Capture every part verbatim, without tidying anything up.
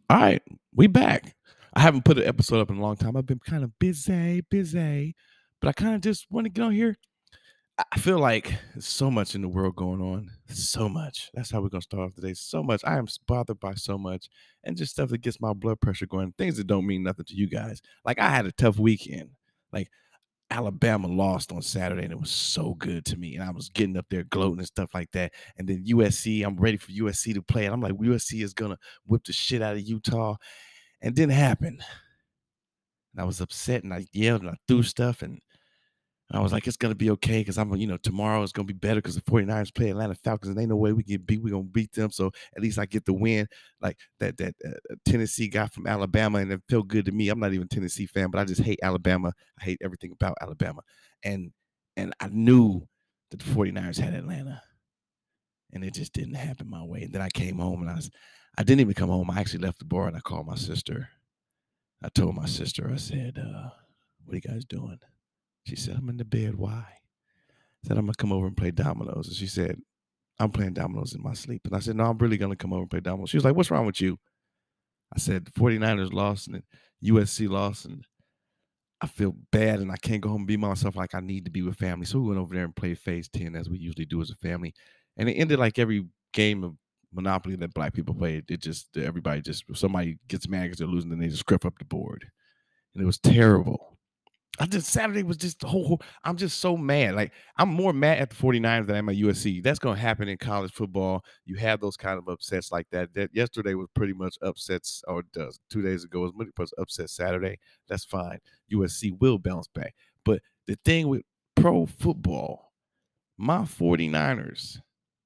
All right, we back. I haven't put an episode up in a long time. I've been kind of busy, busy, but I kind of just want to get on here. I I feel like there's so much in the world going on. So much. That's how we're gonna start off today. So much. I am s- bothered by so much, and just stuff that gets my blood pressure going. Things that don't mean nothing to you guys. Like I had a tough weekend. Like Alabama lost on Saturday, and it was so good to me. And I was getting up there gloating and stuff like that. And then U S C, I'm ready for U S C to play. And I'm like, U S C is gonna whip the shit out of Utah, and didn't happen. And I was upset and I yelled and I threw stuff and I was like, it's gonna be okay because I'm, you know, tomorrow is gonna be better because the 49ers play Atlanta Falcons and ain't no way we get beat. We're gonna beat them. So at least I get the win. Like that that uh, Tennessee guy from Alabama, and it felt good to me. I'm not even a Tennessee fan, but I just hate Alabama. I hate everything about Alabama. And and I knew that the 49ers had Atlanta. And it just didn't happen my way. And then I came home and I was I didn't even come home. I actually left the bar and I called my sister. I told my sister, I said, uh, what are you guys doing? She said, I'm in the bed. Why? I said, I'm gonna come over and play dominoes. And she said, I'm playing dominoes in my sleep. And I said, no, I'm really gonna come over and play dominoes. She was like, what's wrong with you? I said, the 49ers lost and U S C lost, and I feel bad and I can't go home and be myself like I need to be with family. So we went over there and played phase ten as we usually do as a family. And it ended like every game of Monopoly that black people play. It just everybody just somebody gets mad because they're losing, then they just scrap up the board. And it was terrible. I just Saturday was just the whole, whole I'm just so mad. Like I'm more mad at the 49ers than I am at U S C. That's gonna happen in college football. You have those kind of upsets like that. That yesterday was pretty much upsets, or does two days ago was pretty much upset Saturday. That's fine. U S C will bounce back. But the thing with pro football, my 49ers,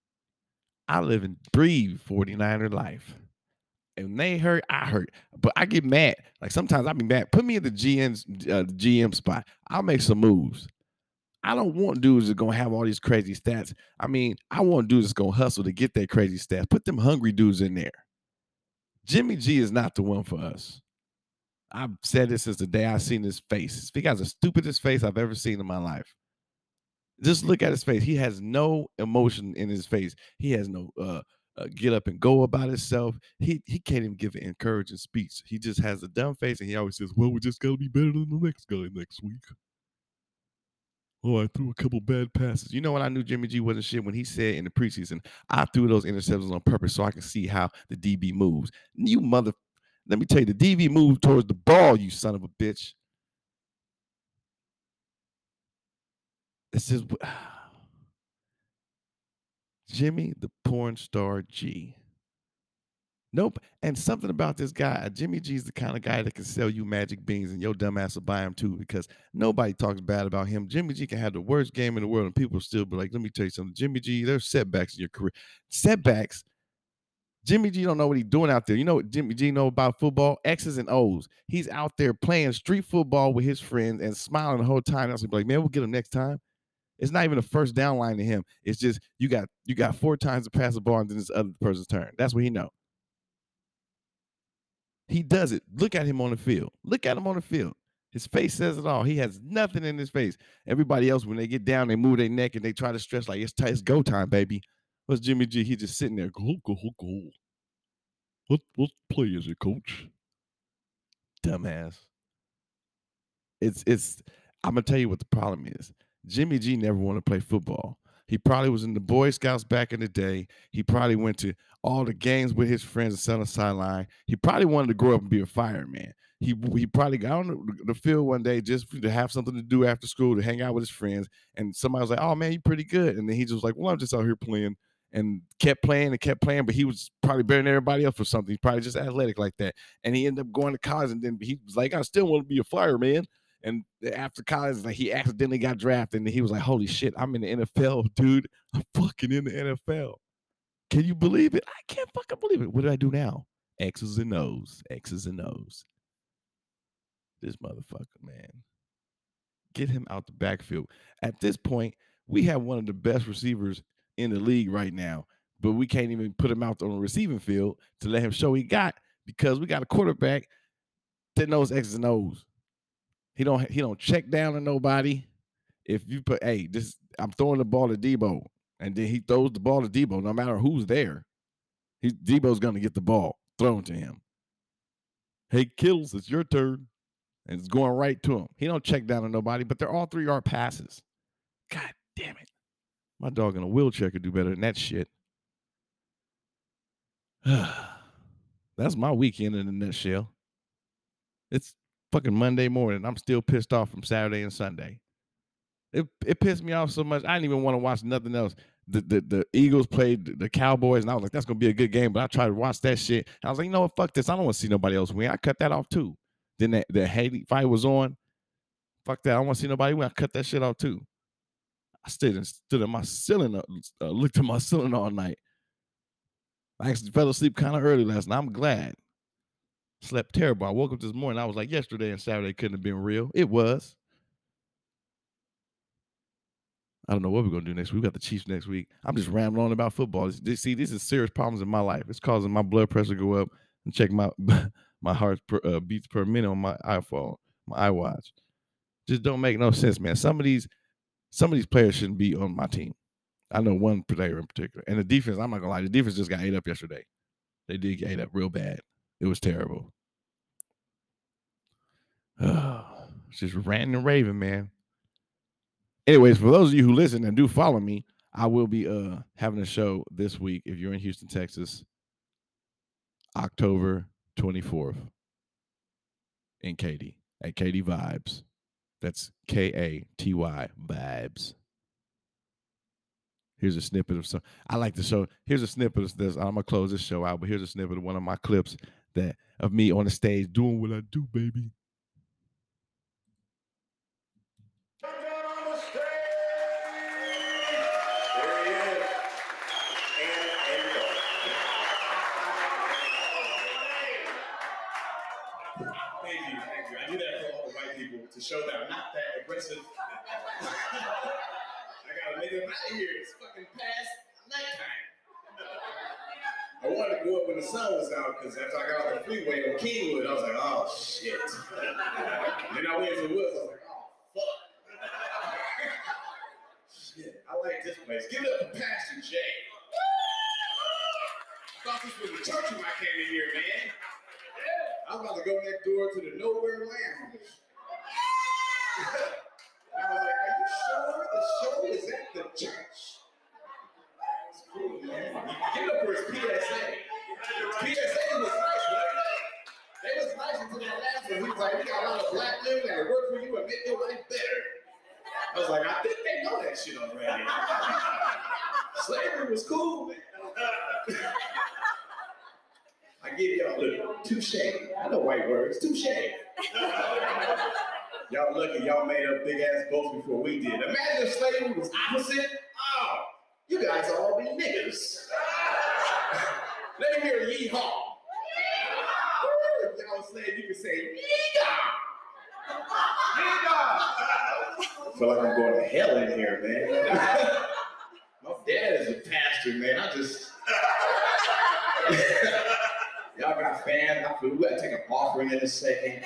I live and breathe 49er life. And they hurt, I hurt. But I get mad. Like sometimes I be mad. Put me in the G M's uh, G M spot. I'll make some moves. I don't want dudes that gonna have all these crazy stats. I mean, I want dudes that's gonna hustle to get their crazy stats. Put them hungry dudes in there. Jimmy G is not the one for us. I've said this since the day I seen his face. He got the stupidest face I've ever seen in my life. Just look at his face. He has no emotion in his face. He has no uh, uh get up and go about himself. He he can't even give an encouraging speech. He just has a dumb face and he always says, well, we just gotta be better than the next guy next week. Oh, I threw a couple bad passes. You know when I knew Jimmy G wasn't shit? When he said in the preseason, I threw those interceptions on purpose so I can see how the D B moves. You mother, let me tell you, the D B moved towards the ball, you son of a bitch. This is Jimmy the porn star G. Nope. And something about this guy, Jimmy G is the kind of guy that can sell you magic beans and your dumb ass will buy him too because nobody talks bad about him. Jimmy G can have the worst game in the world and people still be like, let me tell you something. Jimmy G, there's setbacks in your career. Setbacks. Jimmy G don't know what he's doing out there. You know what Jimmy G know about football? X's and O's. He's out there playing street football with his friends and smiling the whole time. I was like, man, we'll get him next time. It's not even a first down line to him. It's just you got you got four times to pass the ball and then it's the other person's turn. That's what he know. He does it. Look at him on the field. Look at him on the field. His face says it all. He has nothing in his face. Everybody else, when they get down, they move their neck and they try to stretch like it's, t- it's go time, baby. What's Jimmy G? He just sitting there. Go, go, go. What what play is it, coach? Dumbass. It's it's I'm gonna tell you what the problem is. Jimmy G never wanted to play football. He probably was in the Boy Scouts back in the day. He probably went to all the games with his friends and sat on the sideline. He probably wanted to grow up and be a fireman. He he probably got on the, the field one day just to have something to do after school to hang out with his friends. And somebody was like, "Oh man, you're pretty good." And then he just was like, "Well, I'm just out here playing." And kept playing and kept playing, but he was probably better than everybody else for something. He's probably just athletic like that. And he ended up going to college, and then he was like, "I still want to be a fireman." And after college, like he accidentally got drafted, and he was like, "Holy shit, I'm in the N F L, dude! I'm fucking in the N F L." Can you believe it? I can't fucking believe it. What did I do now? X's and O's, X's and O's. This motherfucker, man. Get him out the backfield. At this point, we have one of the best receivers in the league right now, but we can't even put him out on the receiving field to let him show he got because we got a quarterback that knows X's and O's. He don't he don't check down to nobody. If you put, hey, this I'm throwing the ball to Debo, and then he throws the ball to Debo, no matter who's there, he Debo's gonna get the ball thrown to him. Hey, Kittles, it's your turn. And it's going right to him. He don't check down on nobody, but they're all three-yard passes. God damn it. My dog in a wheelchair could do better than that shit. That's my weekend in a nutshell. It's fucking Monday morning. I'm still pissed off from Saturday and Sunday. It it pissed me off so much. I didn't even want to watch nothing else. The the, the Eagles played the Cowboys, and I was like, that's gonna be a good game. But I tried to watch that shit. I was like, you know what? Fuck this. I don't want to see nobody else win. I cut that off too. Then that the Haley fight was on. Fuck that. I don't want to see nobody win. I cut that shit off too. I stood and stood at my ceiling, uh, looked at my ceiling all night. I actually fell asleep kind of early last night. I'm glad. Slept terrible. I woke up this morning. I was like, yesterday and Saturday couldn't have been real. It was. I don't know what we're going to do next week. We got the Chiefs next week. I'm just rambling on about football. This, see, these are serious problems in my life. It's causing my blood pressure to go up and check my my heart per, uh, beats per minute on my iPhone, my iWatch. Just don't make no sense, man. Some of these, some of these players shouldn't be on my team. I know one player in particular. And the defense, I'm not going to lie, the defense just got ate up yesterday. They did get ate up real bad. It was terrible. Oh, it's just ranting and raving, man. Anyways, for those of you who listen and do follow me, I will be uh having a show this week if you're in Houston, Texas, October twenty-fourth in Katy at Katy Vibes. That's K A T Y Vibes. Here's a snippet of some. I like the show. Here's a snippet of this. I'm gonna close this show out, but here's a snippet of one of my clips that of me on the stage doing what I do, baby. Thank you, thank you. I do that for all the white people to show that I'm not that aggressive. I gotta make them out of here. It's fucking past nighttime. I wanted to go up when the sun was out because after I got off the freeway on Kingwood, I was like, oh shit. Then I went to the woods, I was like, oh fuck. Shit, I like this place. Give it up for Pastor Jay. I thought this was a church when I came in here, man. I was about to go next door to the Nowhere Lounge. I was like, are you sure the show is at the church? It's cool, man. Give it up for his P S A. His P S A was nice, wasn't it? They was nice until the last one. He was like, we got a lot of black men that work for you and make your life better. I was like, I think they know that shit already. Slavery was cool, man. I give y'all a touche. I know white words. Touche. Y'all lucky y'all made up big ass boats before we did. Imagine if slavery was opposite. Oh, you guys all be niggas. Let me hear a yeehaw. If y'all slave, you can say yeehaw. Yeehaw. I feel like I'm going to hell in here, man. My dad is a pastor, man. I just. Y'all got fans. I feel we gotta take an offering in a second.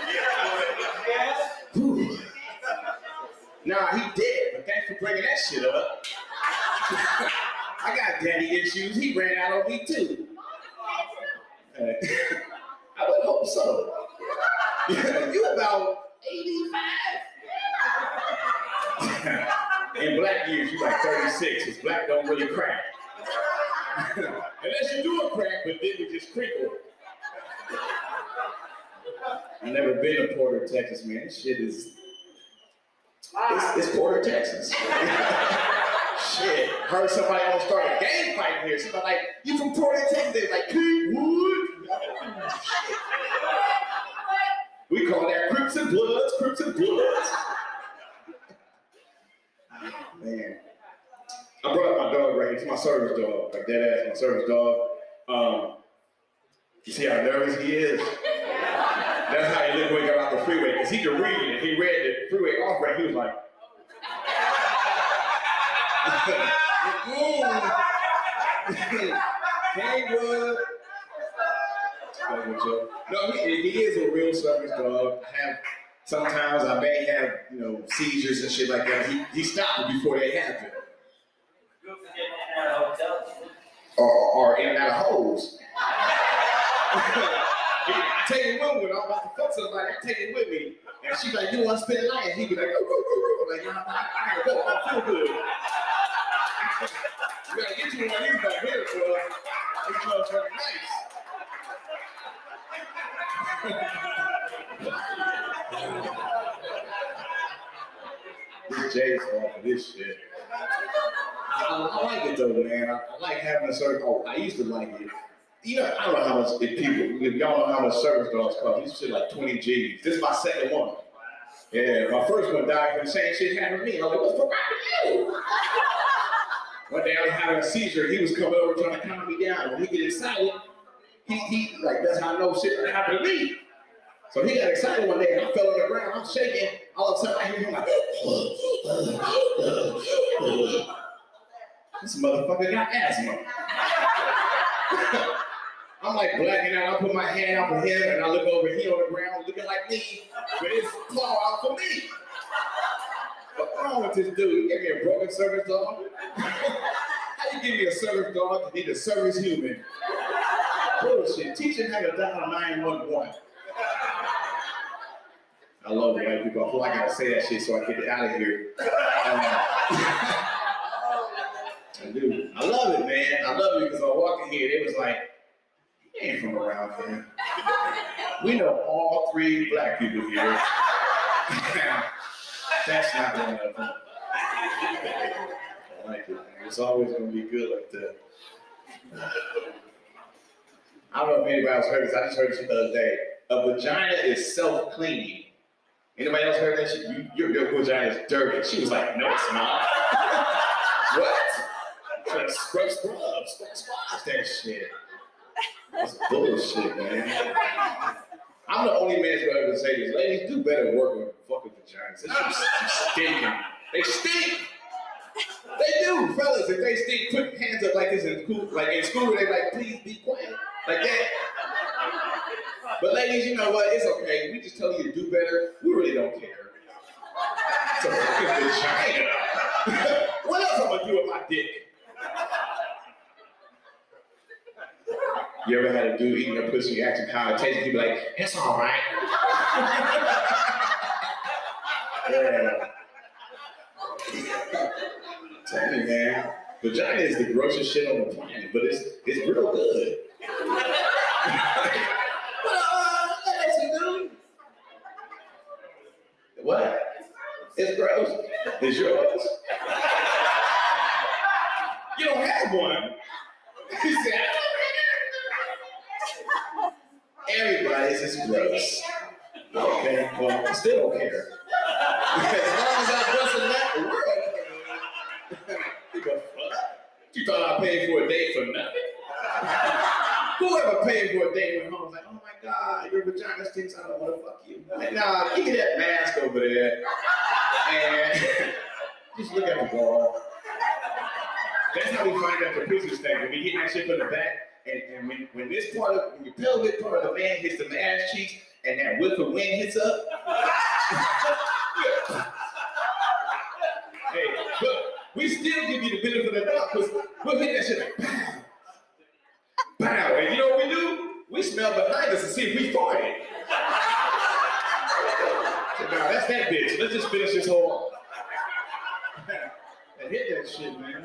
Whew. Nah, he dead, but thanks for bringing that shit up. I got daddy issues. He ran out on me too. Uh, I would hope so. You about eighty-five. In black years, you like thirty-six, because black don't really crack. Unless you do a crack, but then you just crinkle. I've never been to Porter, Texas, man. This shit is. It's, it's Porter, Texas. Shit. Heard somebody want to start a gang fight here. Somebody like, you from Porter, Texas? They're like, Kingwood. We call that Crips and Bloods, Crips and Bloods. Man. I brought my dog right here. It's my service dog. Like that ass, my service dog. Um, you see how nervous he is? That's how he looked when he got off the freeway. Because he could read it. He read the freeway off right. He was like, Kingwood. No, he, he is a real service dog. I have, sometimes I may have, you know, seizures and shit like that. He, he stopped me before they happen. Or, or in and out of holes. I take it with me. When I'm about to fuck somebody, I take it with me. And she like, you want to spend the night? And he be like, oh, oh, oh, oh. Like, nah, I gotta go. I feel good. You gotta get you one of these back here, bro. This motherfucking nice. This Jay's fault for this shit. I, I like it though, man. I, I like having a certain. Oh, I used to like it. You know, I don't know how much if people, if y'all know how much service dogs cost. These shit like twenty G's. This is my second one. Yeah, my first one died from the same shit happened to me. I was like, what's wrong with you? One day I was having a seizure. He was coming over trying to calm me down. When he get excited, he, he like, that's how I know shit that happened to me. So he got excited one day and I fell on the ground. I'm shaking. All of a sudden I hear him like, this motherfucker got asthma. I'm like blacking out. I put my hand out for him and I look over here on the ground looking like me with his claw out for me. What's wrong with this dude? He gave me a broken service dog. How you give me a service dog and need a service human? Bullshit. Teach him how to dial nine one one. I love white people. I feel like I gotta say that shit so I get it out of here. Um, I do. I love it, man. I love it because I walked in here. They was like, he ain't from around here. We know all three black people here. That's not one of them. I like it, man. It's always gonna be good like that. I don't know if anybody else heard this. I just heard this the other day. A vagina is self-cleaning. Anybody else heard that shit? You, your, your vagina is dirty. She was like, no, it's not. What? Like, scrub, scrub, scrub, scrub that shit. That's bullshit, man. I'm the only man who ever say this. Ladies, do better work on fucking vaginas. This shit's stinking. They stink. They do, fellas. If they stink, put hands up like this in school. Like in school, they like, please be quiet. Like that. But ladies, you know what? It's okay. We just tell you to do better. We really don't care. It's a fucking vagina. What else I'm gonna do with my dick? You ever had a dude eating a pussy acting how it tastes? You be like, it's all right. Yeah. Tell me, man. Vagina is the grossest shit on the planet, but it's it's real good. What? It's gross. It's yours. You don't have one. He said, everybody's is gross. Okay, well, I still don't care. As long as I busted that, the world. Give a fuck. You thought I paid for a date for nothing? Whoever paid for a date went home was like, oh my God, your vagina stinks, I don't want to fuck you. I'm like, nah, give me that mask over there. And just look at the wall. That's how we find out the pussy stank. When we hit that shit from the back, and, and when, when this part of, when your pelvic part of the man hits the ass cheeks, and that whiff of wind hits up. Hey, but we still give you the benefit of the doubt, because we'll hit that shit like, pow. Pow, and you know what we do? We smell behind us to see if we farted. So now that's that bitch. Let's just finish this whole. And hit that shit, man.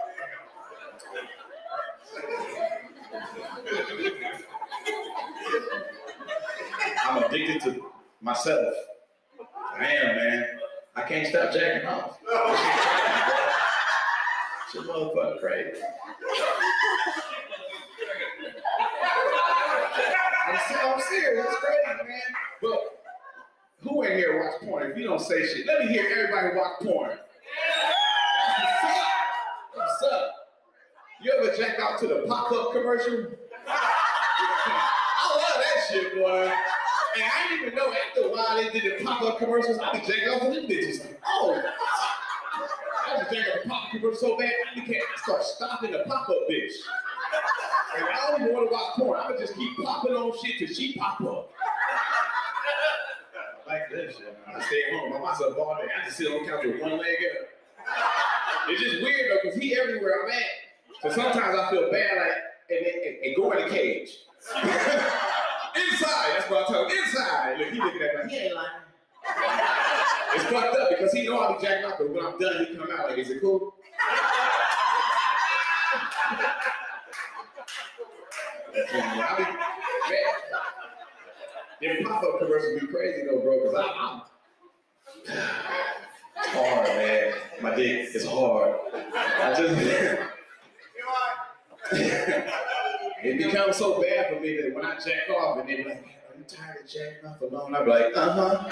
I'm addicted to myself. I am, man. I can't stop jacking off. Shit, motherfucker crazy. I'm, I'm serious, it's crazy, man. But who in here watch porn? If you don't say shit, let me hear everybody watch porn. What's up? What's up? You ever jack out to the pop-up commercial? I love that shit, boy. And I didn't even know after a while they did the pop-up commercials, I be jacking off to them bitches. Like, oh, I was jacking off the pop-up commercial so bad, I became, I start stopping the pop-up bitch. And I don't even want to watch porn. I would just keep popping on shit till she pop up. I like that shit. I stay at home by myself all day. I just sit on the couch with one leg up. It's just weird though, because he everywhere I'm at. So sometimes I feel bad, like, and, and, and go in a cage. Inside, that's bro. I told him inside. Look, he looking at me like, he ain't lying. It's fucked up because he know I'll be jacking off, but when I'm done, he come out like, is it cool? I mean, man, them pop-up commercials be crazy though, bro, because I'm it's hard, man. My dick is hard. I just it becomes so bad for me that when I jack off and they be like, are you tired of jacking off alone? I be like, uh-huh.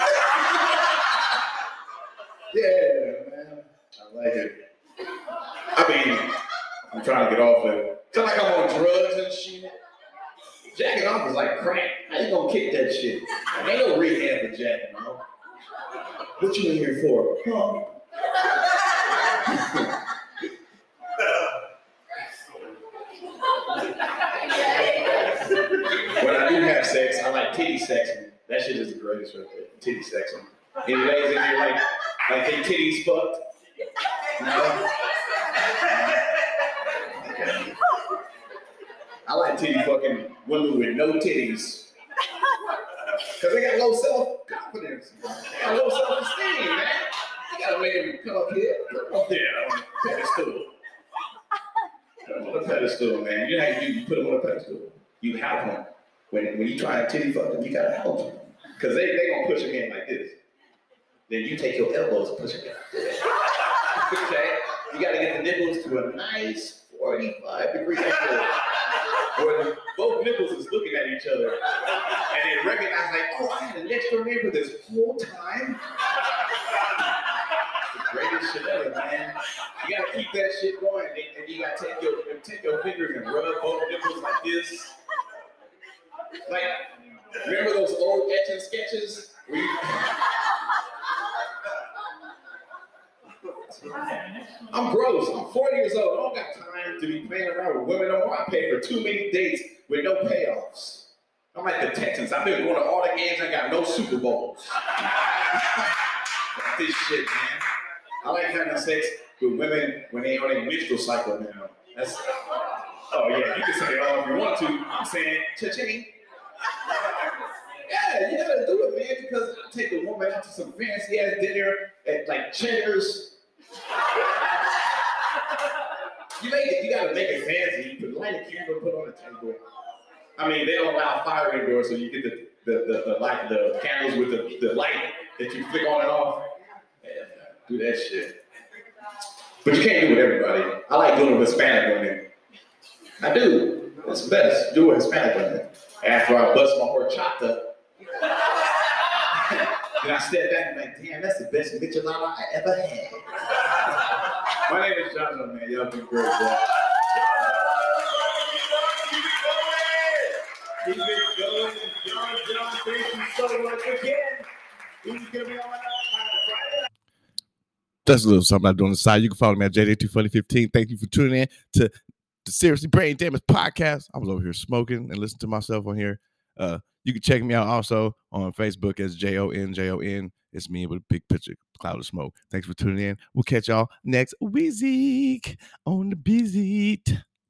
Yeah, man. I like it. I mean, I'm trying to get off of it. Feel like I'm on drugs and shit. Jacking off is like crack. How you gonna kick that shit? Ain't no rehab for jacking off. What you in here for? Huh? When I do have sex, I like titty sexing. That shit is the greatest right there. Titty sexing. Any ladies in here like, like they titties fucked? No? I like titty fucking women with no titties. Cause they got low self-confidence. They got low self-esteem, man. You gotta make them come up here, put them up there on the pedestal. Put them on the pedestal, man. You know how you do, you put them on a pedestal. You help them. When, when you try to titty fuck them, you gotta help them. Cause they, they gonna push them in like this. Then you take your elbows and push them in like this. Okay? You gotta get the nipples to a nice forty-five degree angle. Where both nipples is looking at each other. And they recognize like, oh, I had an extra neighbor this whole time. The greatest shit ever, man. You gotta keep that shit going. And, and you gotta take your take your fingers and rub both nipples like this. Like, remember those old etching sketches? Where you... I'm gross. I'm forty years old. I don't got time to be playing around with women no more. I pay for too many dates with no payoffs. I'm like the Texans. I've been going to all the games. I got no Super Bowls. This shit, man. I like having sex with women when they on a menstrual cycle now. That's. Oh yeah, you can say it all if you want to. I'm saying cha-ching. Yeah, you gotta do it, man. Because I take a woman out to some fancy ass dinner at like Cheddars. You make it, you gotta make it fancy. You put light a candle, put on the table. I mean, they don't allow fire indoors, so you get the the the, the light, the candles with the, the light that you flick on and off. Yeah, do that shit. But you can't do it with everybody. I like doing it with Hispanic women. I do. It's best. Do it with Hispanic women. After I bust my horchata, then I step back and like, damn, that's the best michelada I ever had. My name is Jonathan, man. Y'all been great, bro. Keep it going. John, John, thank you so much again. He's gonna be on my Friday. That's a little something I do on the side. You can follow me at J D two funny fifteen. Thank you for tuning in to the Seriously Brain Damage podcast. I was over here smoking and listening to myself on here. Uh, you can check me out also on Facebook as J O N J O N. It's me with a big picture cloud of smoke. Thanks for tuning in. We'll catch y'all next week on the Busy.